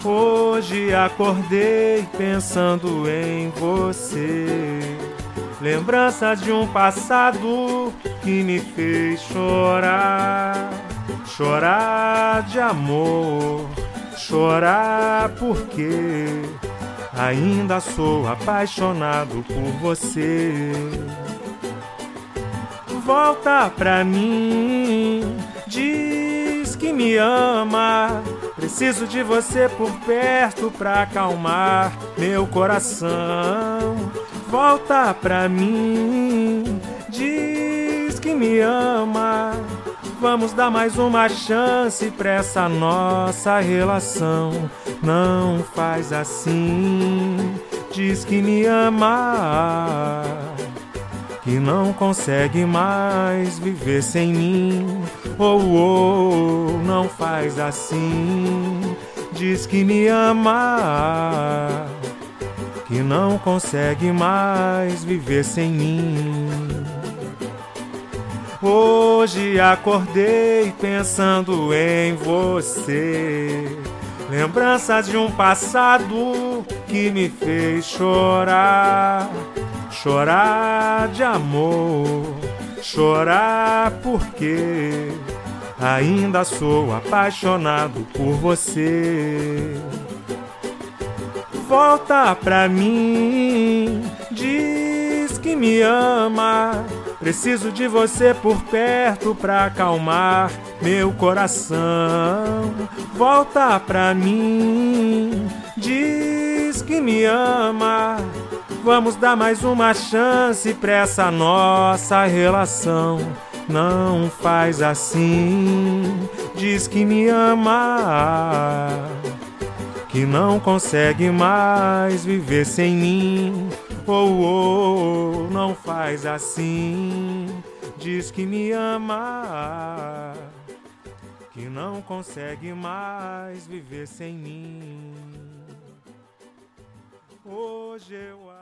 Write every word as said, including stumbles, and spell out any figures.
Hoje acordei pensando em você, lembranças de um passado que me fez chorar, chorar de amor, chorar porque ainda sou apaixonado por você. Volta pra mim, diz que me ama. Preciso de você por perto pra acalmar meu coração. Volta pra mim, diz que me ama. Vamos dar mais uma chance pra essa nossa relação. Não faz assim, diz que me ama, que não consegue mais viver sem mim. Oh, oh, não faz assim, diz que me ama, que não consegue mais viver sem mim. Hoje acordei pensando em você, lembranças de um passado que me fez chorar, chorar de amor, chorar porque ainda sou apaixonado por você. Volta pra mim, diz que me ama. Preciso de você por perto pra acalmar meu coração. Volta pra mim, diz que me ama. Vamos dar mais uma chance pra essa nossa relação. Não faz assim, diz que me ama, que não consegue mais viver sem mim. Oh, oh, não faz assim, diz que me ama, que não consegue mais viver sem mim. Hoje eu